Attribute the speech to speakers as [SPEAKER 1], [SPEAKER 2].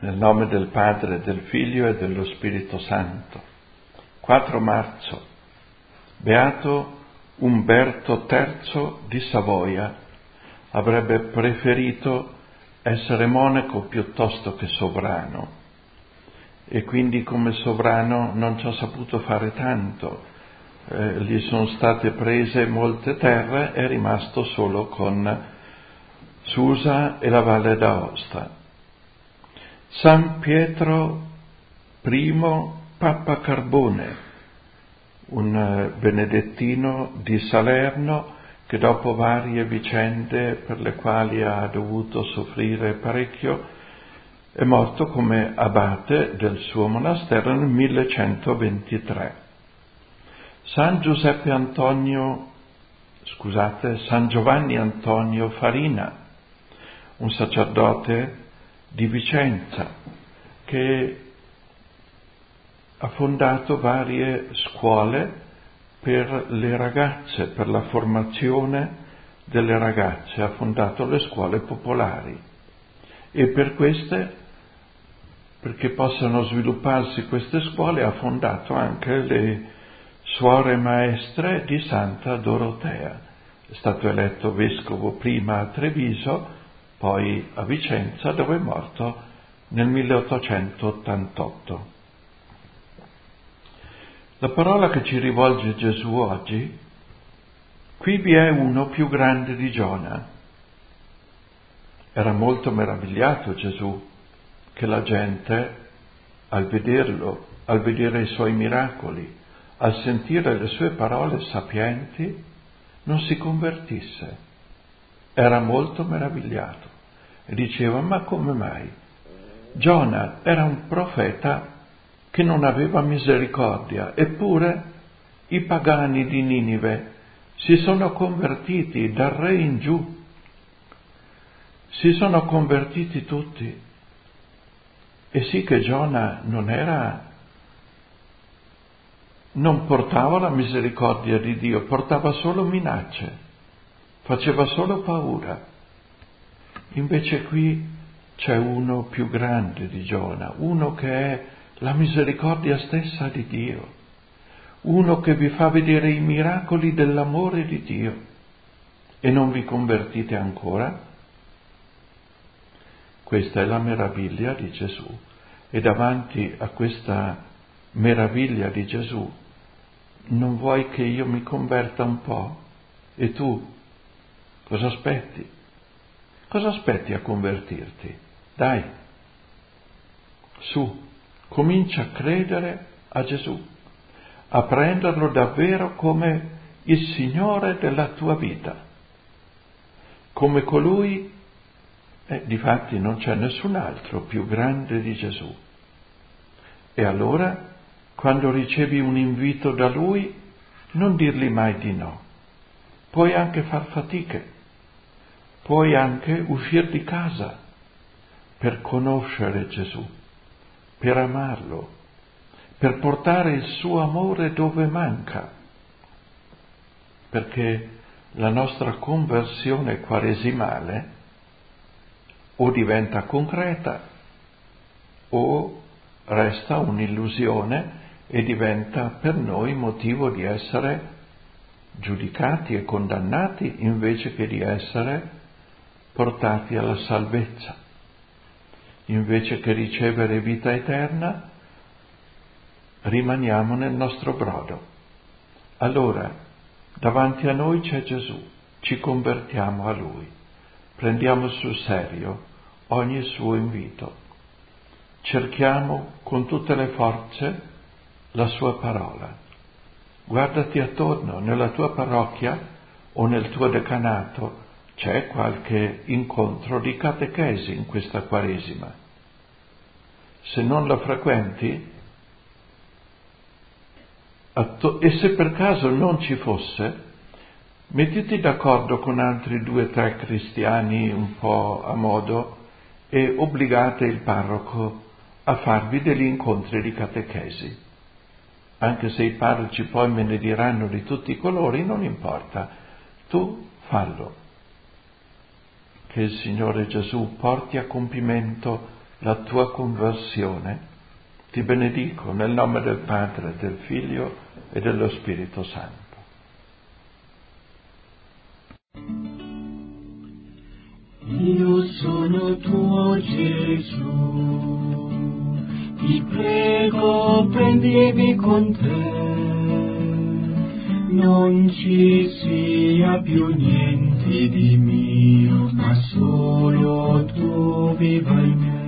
[SPEAKER 1] Nel nome del Padre, del Figlio e dello Spirito Santo. 4 marzo. Beato Umberto III di Savoia. Avrebbe preferito essere monaco piuttosto che sovrano e quindi come sovrano non ci ha saputo fare tanto. Gli sono state prese molte terre, è rimasto solo con Susa e la Valle d'Aosta. San Pietro I Papa Carbone, un benedettino di Salerno che dopo varie vicende per le quali ha dovuto soffrire parecchio è morto come abate del suo monastero nel 1123. San Giovanni Antonio Farina, un sacerdote di Vicenza che ha fondato varie scuole per le ragazze, per la formazione delle ragazze, ha fondato le scuole popolari e per queste, perché possano svilupparsi queste scuole, ha fondato anche le suore maestre di Santa Dorotea. È stato eletto vescovo prima a Treviso, poi a Vicenza, dove è morto nel 1888. La parola che ci rivolge Gesù oggi: qui vi è uno più grande di Giona. Era molto meravigliato Gesù che la gente, al vederlo, al vedere i suoi miracoli, al sentire le sue parole sapienti, non si convertisse. Era molto meravigliato e diceva: ma come mai? Giona era un profeta che non aveva misericordia, eppure i pagani di Ninive si sono convertiti dal re in giù, si sono convertiti tutti. E sì che Giona non portava la misericordia di Dio, portava solo minacce, faceva solo paura. Invece qui c'è uno più grande di Giona, uno che è la misericordia stessa di Dio, uno che vi fa vedere i miracoli dell'amore di Dio. E non vi convertite ancora? Questa è la meraviglia di Gesù. E davanti a questa meraviglia di Gesù, non vuoi che io mi converta un po'? E tu cosa aspetti? Cosa aspetti a convertirti? Dai, su, comincia a credere a Gesù, a prenderlo davvero come il Signore della tua vita, come colui, difatti non c'è nessun altro più grande di Gesù. E allora, quando ricevi un invito da Lui, non dirgli mai di no. Puoi anche far fatiche, puoi anche uscire di casa per conoscere Gesù, per amarlo, per portare il suo amore dove manca, perché la nostra conversione quaresimale o diventa concreta o resta un'illusione e diventa per noi motivo di essere giudicati e condannati invece che di essere portati alla salvezza. Invece che ricevere vita eterna, rimaniamo nel nostro brodo. Allora, davanti a noi c'è Gesù, ci convertiamo a Lui, prendiamo sul serio ogni suo invito, cerchiamo con tutte le forze la sua parola. Guardati attorno, nella tua parrocchia o nel tuo decanato c'è qualche incontro di catechesi in questa Quaresima. Se non la frequenti, e se per caso non ci fosse, mettiti d'accordo con altri 2 o 3 cristiani un po' a modo e obbligate il parroco a farvi degli incontri di catechesi. Anche se i parroci poi me ne diranno di tutti i colori, non importa, tu fallo. Che il Signore Gesù porti a compimento la tua conversione, ti benedico nel nome del Padre, del Figlio e dello Spirito Santo.
[SPEAKER 2] Io sono tuo Gesù, ti prego prendimi con te, non ci sia più niente di mio, ma solo tu viva in me.